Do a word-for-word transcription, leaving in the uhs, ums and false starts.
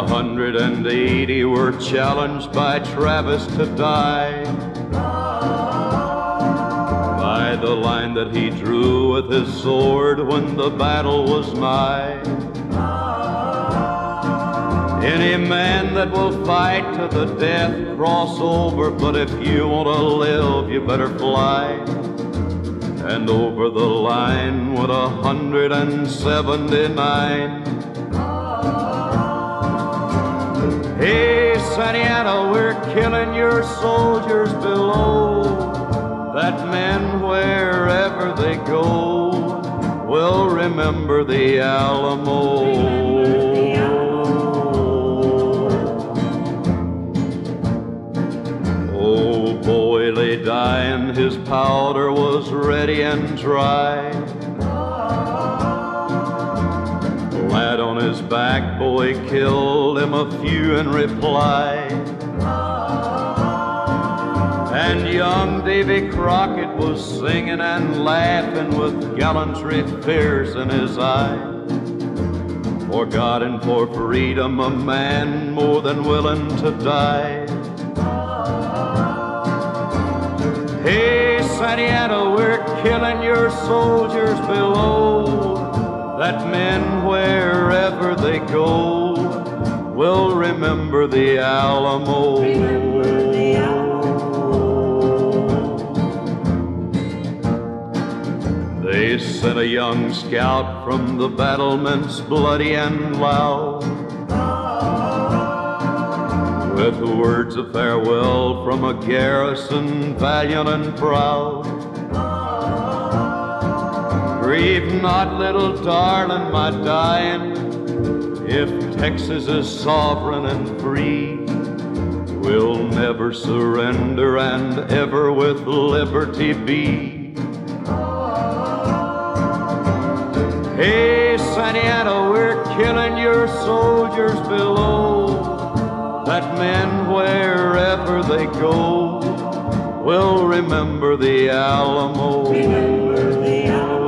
hundred and eighty were challenged by Travis to die by the line that he drew with his sword when the battle was nigh. Any man that will fight to the death, cross over, but if you want to live, you better fly. And over the line went a hundred and seventy-nine. Hey, Santiago, we're killing your soldiers below, that men, wherever they go, will remember the Alamo. Oh, boy lay dying, his powder was ready and dry. Lad on his back, boy killed him a few in reply. And young Davy Crockett was singing and laughing with gallantry fierce in his eye. For God and for freedom, a man more than willing to die. Hey, Santiago, we're killing your soldiers below, that men, wherever they go, will remember the Alamo. Remember the Alamo. They sent a young scout from the battlements bloody and loud, with words of farewell from a garrison valiant and proud. Grieve not, little darling, my dying, if Texas is sovereign and free, we'll never surrender and ever with liberty be. Hey, Santiago, we're killing your soldiers below, that men, wherever they go, will remember the Alamo. Remember the Alamo.